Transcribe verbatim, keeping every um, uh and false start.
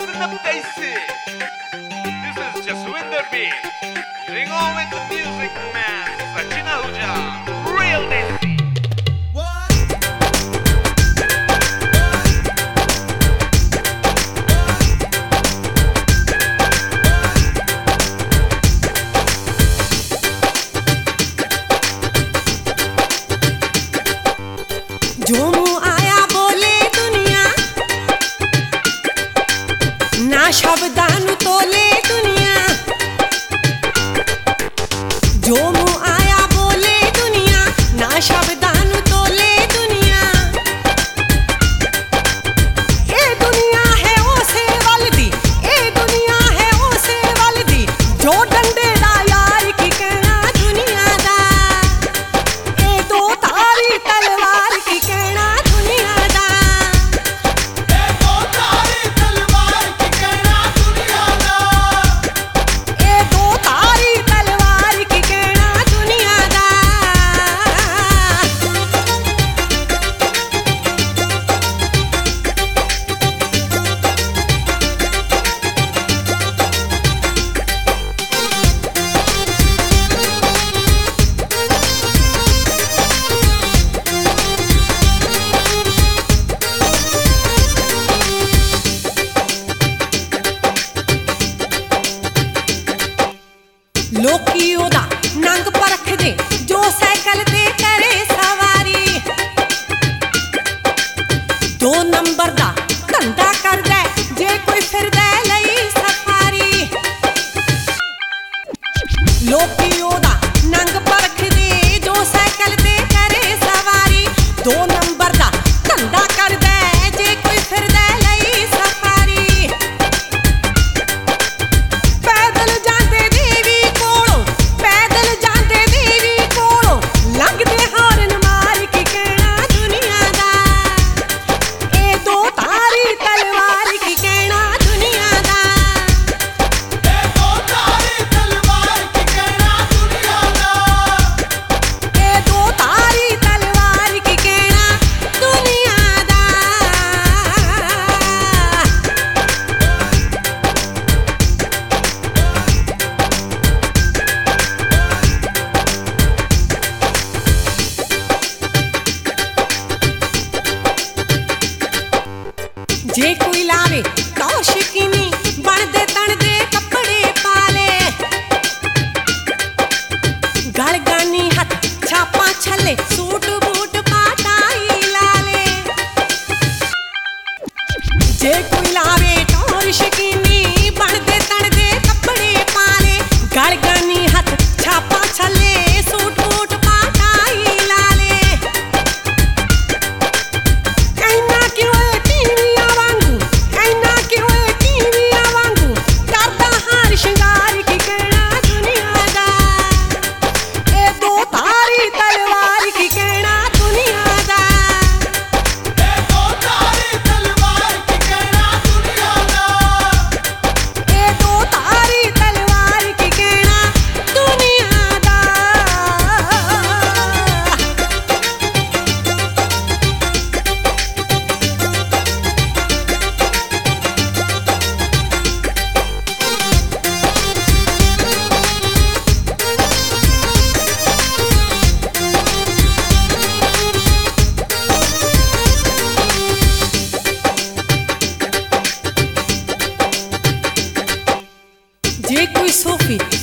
listen up, Casey. This is Jaswinder B. Ring on with the music, man. Sachin Ahuja, real Desi. जो मुँह आया बोले दुनिया ना शब्दानु तोले दुनिया जो मुँह आया बोले दुनिया ना शब्दानु तोले दुनिया ये दुनिया है ओसे वलदी ये दुनिया है ओसे वलदी जो डंडे दा यार की कहना दुनिया दा ये दो तारी तलवार की कहना दुनिया दा ये दो तारी तलवार की कहना दुनिया दा ये दो तारी तलवार की कहना दुनिया दा लोकी ओदा नंग परख दे जो साइकिल ते करे सवारी दो नंबर दा धंधा करदा जे कोई फिरदा लई सफारी लोकी ओदा नंग परख दे जो साइकिल ते करे सवारी दो नंबर दा धंधा करदा जे कोई फिरदा लई सफारी पैदल जांदे देवी कोलों पैदल जांदे देवी कोलों लंघदे हारन मार के कहना दुनिया दा ए दो तारी तलवार की कहना दुनिया दा ये दो तारी तलवार की कहना दुनिया दा ए दो तारी तलवार की कहना दुनिया दा जे कोई लावे टौर शिकीनी बनदे तणदे कपड़े पाले गल गानी हथ छापा छले सूट बूट पाटाई लाले जे कोई लावे टौर शिकीनी बनदे तणदे कपड़े पाले गल गानी हथ छापा छले सूट बूट पाटाई लाले ऐना क्यों ए टीवियां वांगू ऐना क्यों ए टीवियां वांगू करदा हार शिंगार की कहना दुनिया दा ए दो तारी तलवार की कहना दुनिया दा ये दो तारी तलवार की कहना दुनिया दा ए दो तारी तलवार की कहना दुनिया दा जे कोई सोफी